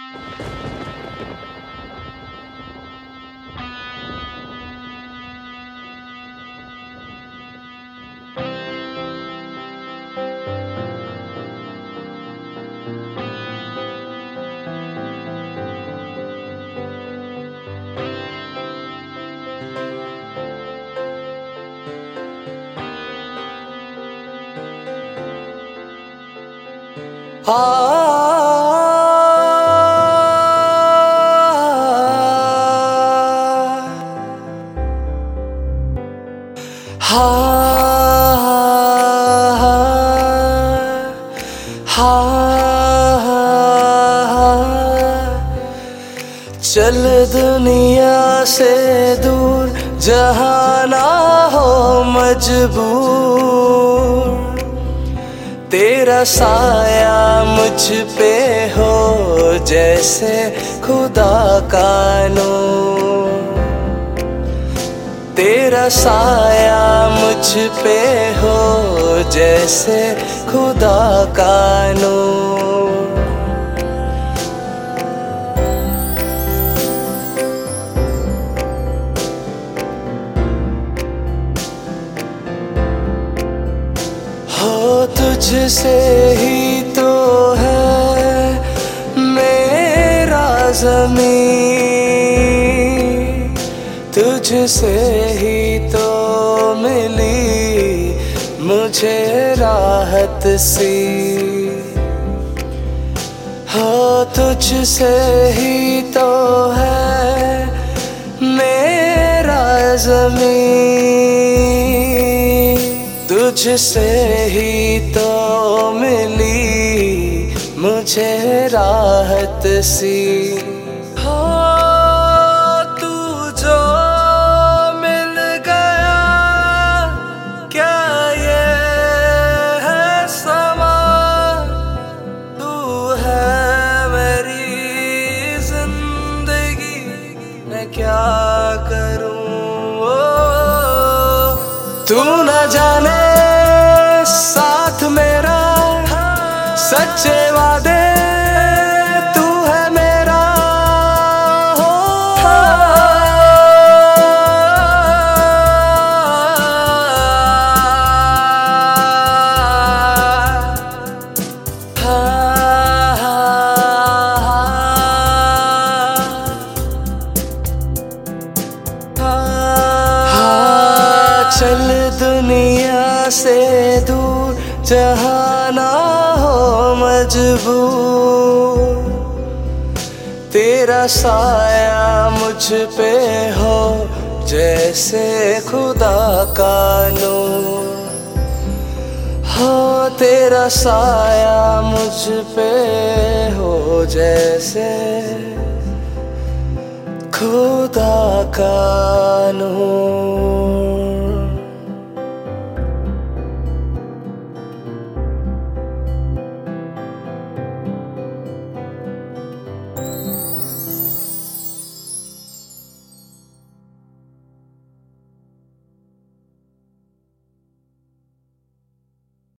चल दुनिया से दूर, जहाँ ना हो मजबूर, तेरा साया मुझ पे हो जैसे खुदा का नूर। तेरा साया मुझ पे हो जैसे खुदा का नूर। हो तुझसे ही तो है मेरा ज़मीं, तुझसे ही तो मिली मुझे राहत सी। हो तुझसे ही तो है मेरा ज़मीं, तुझसे ही तो मिली मुझे राहत सी। हो तू जो मिल गया, क्या ये है समा? तू है मेरी जिंदगी, मैं क्या करूं? तू न जाने साथ मेरा, सच्चे वादे तू है मेरा। हो चल दुनिया से दूर, जहाँ ना हो मजबूर, तेरा साया मुझ पे हो जैसे खुदा का नूर। हो तेरा साया मुझ पे हो जैसे खुदा का नूर।